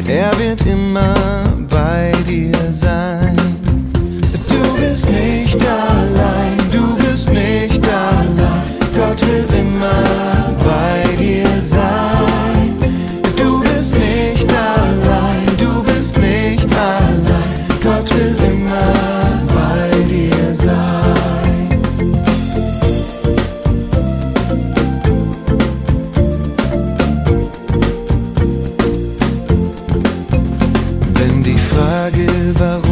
er wird immer bei dir sein. Du bist nicht allein, du bist nicht allein, Gott will immer bei dir sein. Du bist nicht allein, du bist nicht allein, Gott will immer bei dir sein. Wenn die Frage, warum